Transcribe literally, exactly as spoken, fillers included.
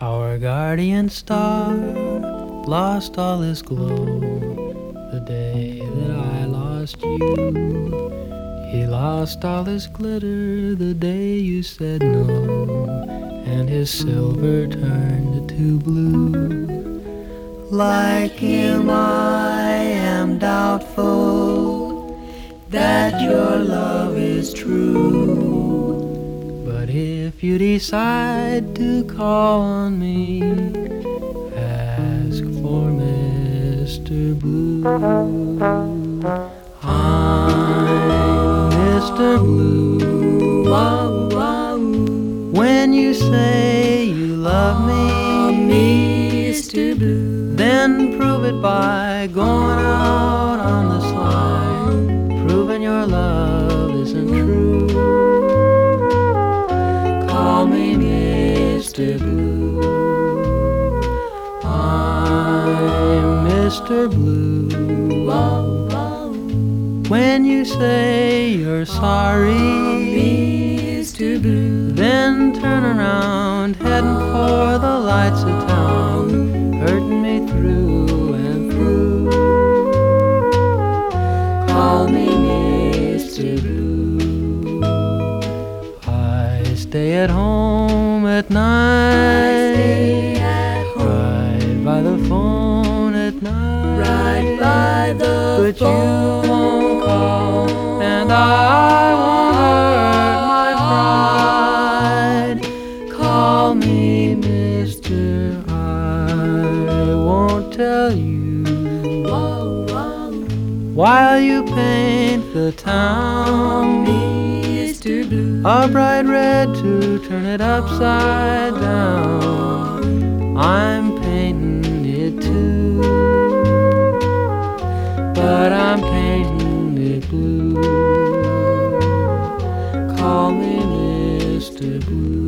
Our guardian star lost all his glow the day that I lost you. He lost all his glitter the day you said no, and his silver turned to blue. Like him I am doubtful that your love is true. But if you decide to call on me, ask for Mister Blue. I'm Mister Blue. Wow, wow. When you say you love me, Mister Blue, then prove it by going out on the slide, proving your love isn't true. Call me Mister Blue. I'm Mister Blue. Wow, wow. When you say you're sorry, Mister Blue, then turn around, heading for the lights of town, hurting me through and through. Call me Mister Blue. I stay at home at night, right by the phone at night, right by the but phone. you won't call, and I won't hurt my pride. Call me Mister I won't tell you Wow, wow. while you paint the town Mister Blue. a bright red to turn it upside down. I'm painting it too, but I'm painting it blue. Call me Mister Blue.